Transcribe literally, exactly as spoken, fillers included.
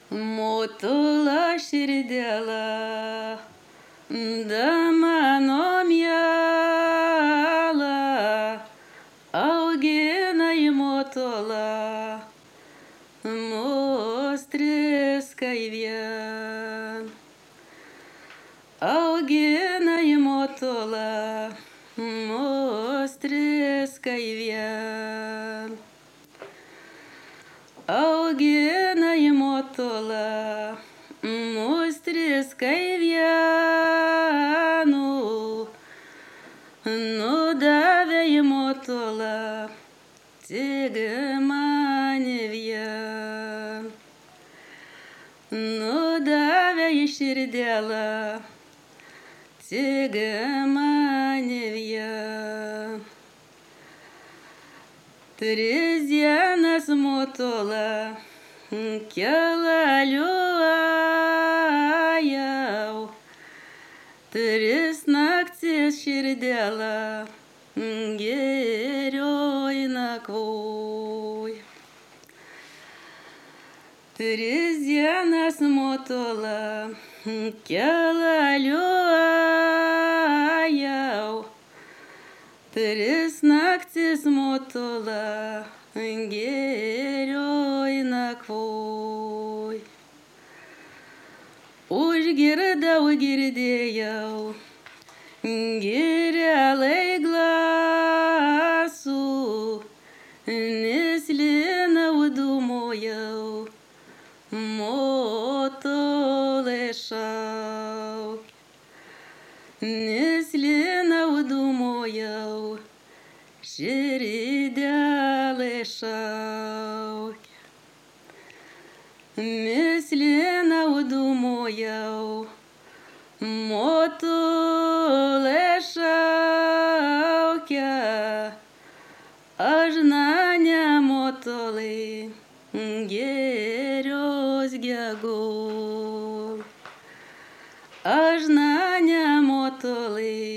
Motola širdėla, da mano miela, auginai motola, mus tris kai vien. Auginai motola, mus tris kai vien. Auginai motola, mus tris kai vienu. Nudavė į motola, tik mane vien. Nudavė į širdėlą, tik mane vien. Tris dienas motola, kelaliuojau, tris naktis širdėlą, gerioj nakvoj. Tris dienas motola, kelaliuojau, tris naktis motola, gerioj nakvoj. Užgirdau, girdėjau, girelai glasų, neslinau dūmojau, motolai šauk. Neslinau dūmojau, širdelė šauk. Neslinau dūmojau, motolai šaukia, aš nane motolai, gerios gegol. Aš nane motolai,